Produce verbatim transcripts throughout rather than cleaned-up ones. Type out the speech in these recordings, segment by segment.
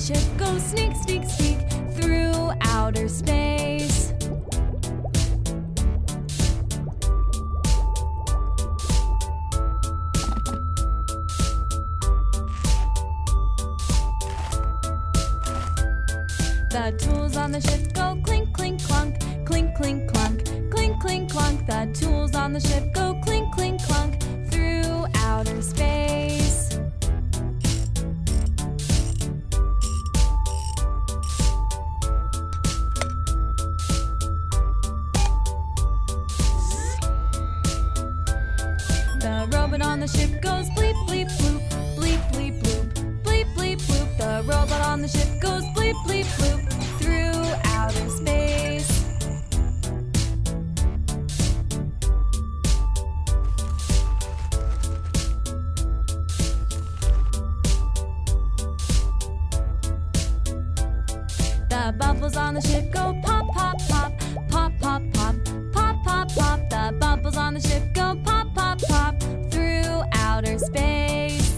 ship goes sneak, sneak, sneak through outer space. The tools on the ship go clink, clink, clunk, clink, clink, clunk, clink, clink, clunk. The tools on the ship go clink, clink, clunk through outer space. The robot on the ship goes bleep, bleep, bloop, bleep, bleep, bloop, bleep, bleep, bloop. The robot on the ship goes bleep, bleep, bloop through outer space. The bubbles on the ship go pop, pop, pop, pop, pop, pop, pop, pop, pop. The bubbles on the ship go pop, pop, pop through outer space.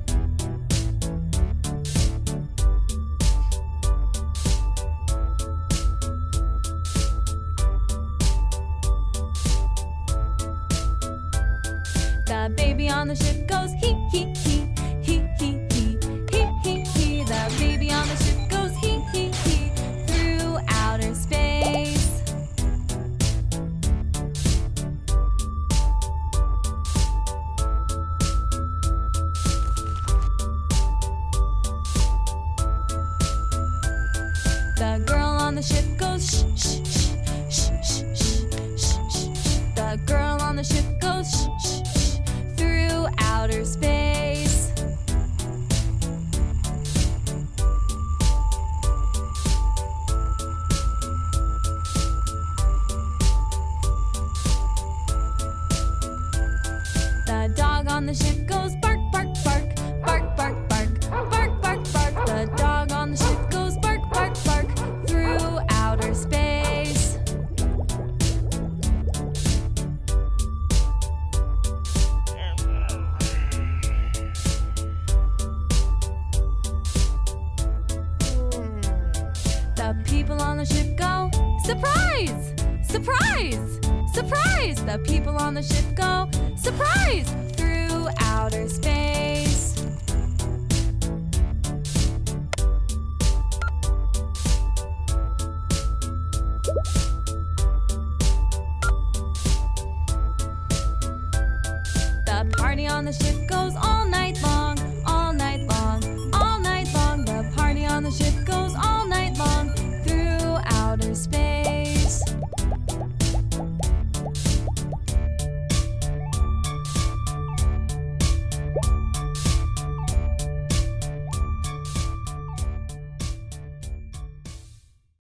The baby on the ship goes hee, hee, hee, hee, hee, hee, hee, hee, hee. The baby on the ship goes hee, hee, hee through outer space. The girl on the ship goes shh, shh, shh, shh, shh, shh, shh, shh. The girl on the ship goes shh, shh, shh through outer space. The dog on the ship goes bark, bark, bark, bark, bark, bark, bark, bark, bark. The dog on the ship goes bark, bark, bark through outer space. The people on the ship go surprise, surprise, surprise. The people on the ship go surprise through outer space. The party on the ship goes all night long, all night long, all night long. The party on the ship goes all